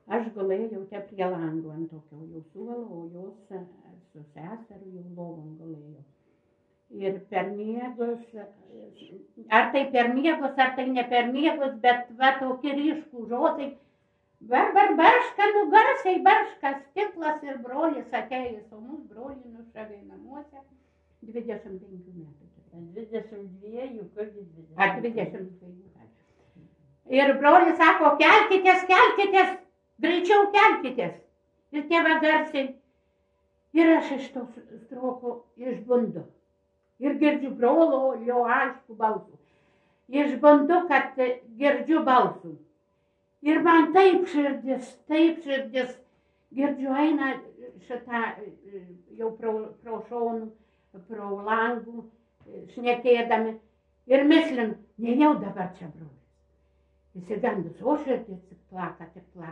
Aš gulėjau čia prie lango ant tokio jau suolo, o jos su seseru jau lovon gulėjo. Ir per miegus, ar tai per miegus, ar tai ne per miegus, bet va tokie ryškų žodžiai. Barška, nu garsiai barška stiklas ir brolis atėjęs, o mūsų brolį nušavė namuose 25 metų. 22, kurgi 20. Ar 22. Ir brolis sako, kelkitės, kelkitės, greičiau kelkitės. Ir tėva garsiai. Ir aš iš to stroko išbundu. Ir girdžiu brolo, jo aišku balsų. Išbundu, kad girdžiu balsų. Ir man taip širdis, girdžiu eina šitą jau pro šonų, pro langų, šnekėdami. Ir mislin, nejau dabar čia brolis. Įsigandus, o širdis tik plaka.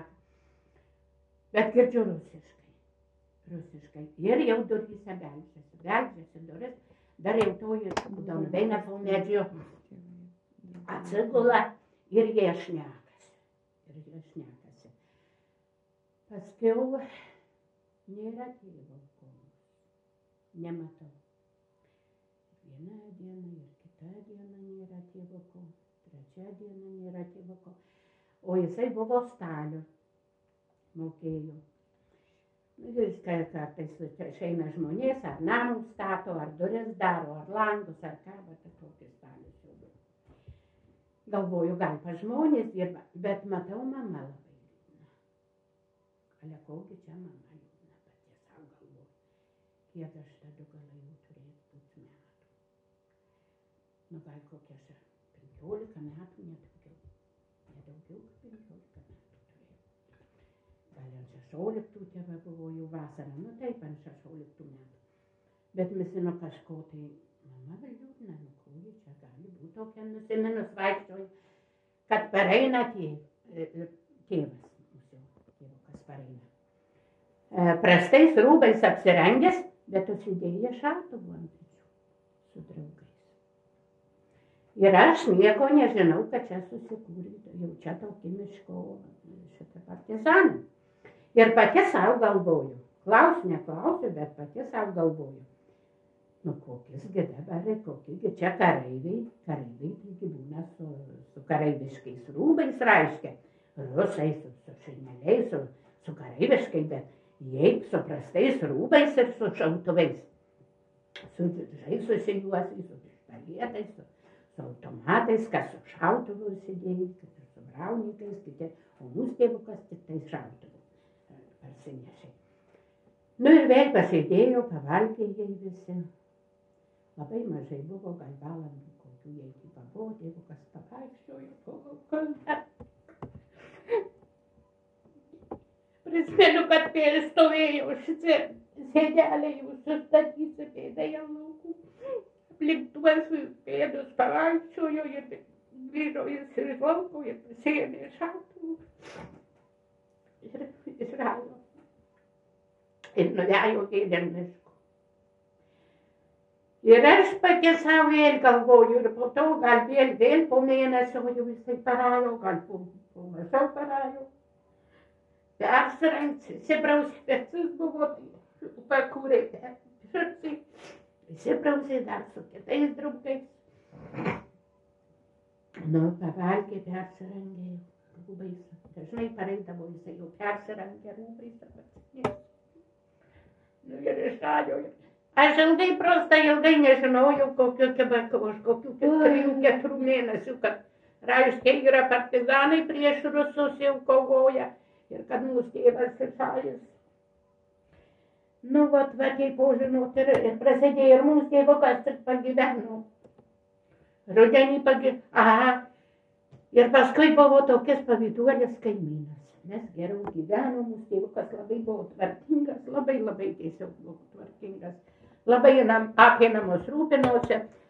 Bet girdžiu rusiškai. Ir jau duryse beldžiasi duris. Dar jau toji Donoveina po medžiu atsigula ir jie šnekasi. Paskiau nėra tėvo kojos. Nematau. Viena diena ir kita diena nėra tėvo kojos. Trečia diena nėra tėvo kojos. O jisai buvo staliu. Mokėjo. Jis kartais išeina žmonės, ar namus stato, ar duris daro, ar langus, ar ką, bet tokį stalius jau buvo. Galvoju, gal pas žmonės dirba, bet matau, mama labai liūdna. Ale kogi čia mama liūdna, pati savo galvoju. Kiek aš tada galėjau turėti būt metų. Nu, gal kokie 15 metų, nedaugiau kaip 15 metų. Gal ant 16 tėva buvo jau vasarą, nu taip ant 16 metų. Bet misino kažko tai, mama liūdna, nu kogi čia gali būti tokia nusiminus vaikščioja, kad pareina tėvas, tėvukas pareina. Prastais rūbais apsirengęs, bet užsidėję šautuvų ant pečių su draugais. Ir aš nieko nežinau, kad čia susikūrė, jau čia tokie miško šitą partizanų. Ir pati savo galvoju. Neklausiu, bet pati savo galvoju. Nu, kokiesgi dabar, kokiegi čia kareiviai. Kareiviai taigi būna su kareiviškais rūbais, reiškia. Rusai su šeimeliais, su kareiviškai, bet jei su prastais rūbais ir su šautuvais. Su susijuosiais, su pištolėtais, su automatais, kas su šautuvu įsidėjai, kas su brauninkais, kiti, o mūsų tėvukas tik tai šautuvu. Parsinešė. Nu ir vėl pasėdėjo, pavalgė jai visi. Labai mažai buvo, gal valandų kokių jai buvo, tėvukas pavaikščiojo po lauką. Prisimenu, kad kai stovėjo šitie sėdeliai jau sustatyti pėdai ant laukų. Aplink tuos pėdus pavaikščiojo ir grįžo jis iš lauko ir pasiėmė šautuvų. Ir išrado. Ir nuvejo gėlėn miško. Ir aš pati savo vėl galvoju, ir po to gal vėl po mėnesio jau jisai parajo, gal po mažiau parajo. Persirengti, įsibrausi, pecis buvo, pakūrė širtai, įsibrausi dar su kitais draugais. Nu, pavalgė, persirengė rūbais. Dažnai pareidavo jisai jau persirangė rūbais ar patinės. Nu ir išrajo. Aš ilgai nežinojau, už kokių 3-4 mėnesių, kad reiškia yra partizanai prieš rusus jau kovoja ir kad mūsų tėvas ir šalis. Nu, va, kaip žinot, ir prasidėjo ir mūsų tėvukas tik pagyveno. Rudenį aha. Ir paskui buvo tokias pavyduolės kaimynas. Mes geriau gyvenom, mūsų tėvukas labai buvo tvarkingas, labai tiesiog buvo tvarkingas. Labai apie namus rūpinosi.